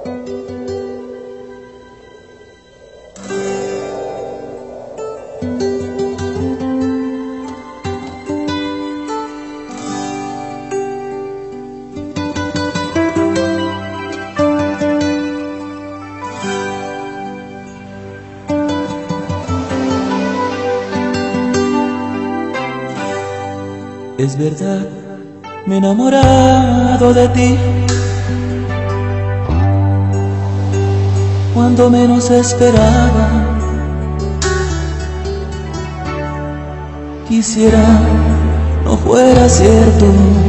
Es verdad, me he enamorado de ti cuando menos esperaba. Quisiera no fuera cierto,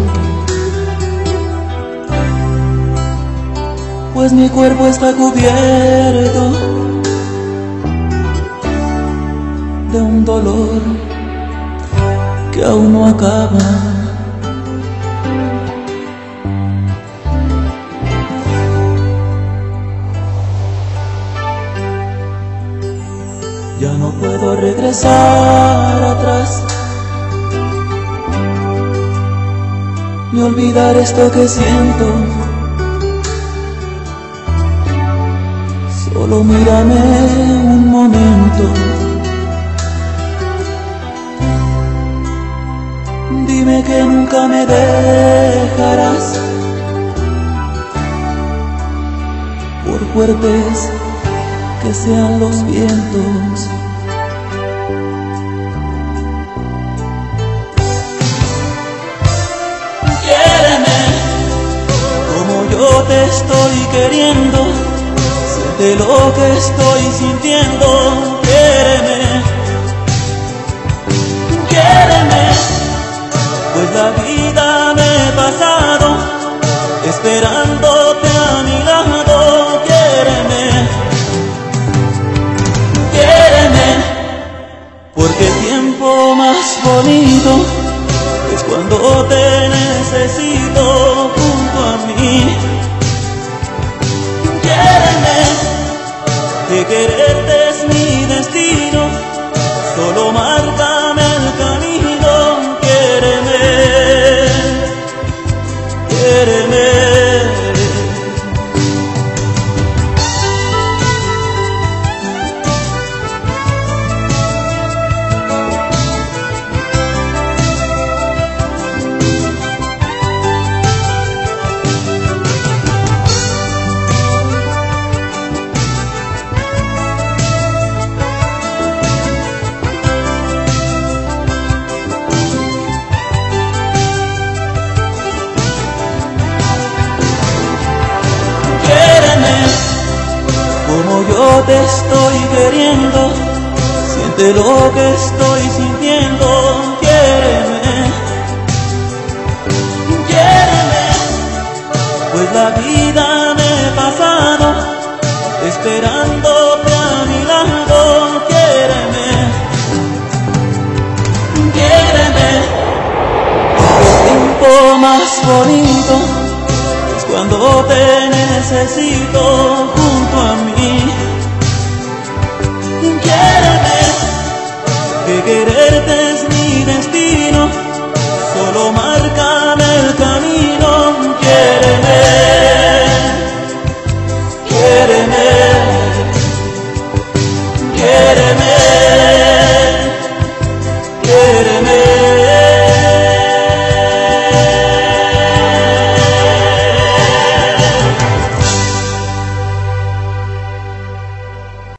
pues mi cuerpo está cubierto de un dolor que aún no acaba. Ya no puedo regresar atrás ni olvidar esto que siento. Solo mírame un momento, dime que nunca me dejarás, por fuertes que sean los vientos. Quiéreme como yo te estoy queriendo, siente lo que estoy sintiendo. Quiéreme, quiéreme, pues la vida me he pasado esperándote a mi lado. Quiéreme, quiéreme, porque el tiempo más bonito es cuando te necesito junto a mí. Quiéreme, que quererte es mi destino, solo márcame el camino. Quiéreme, quiéreme. Como yo te estoy queriendo, siente lo que estoy sintiendo. Quiéreme, quiéreme, pues la vida me he pasado esperándote a mi lado. Quiéreme, quiéreme, el tiempo más bonito es cuando te necesito junto a mí. Quiéreme, que quererte es mi destino, solo marca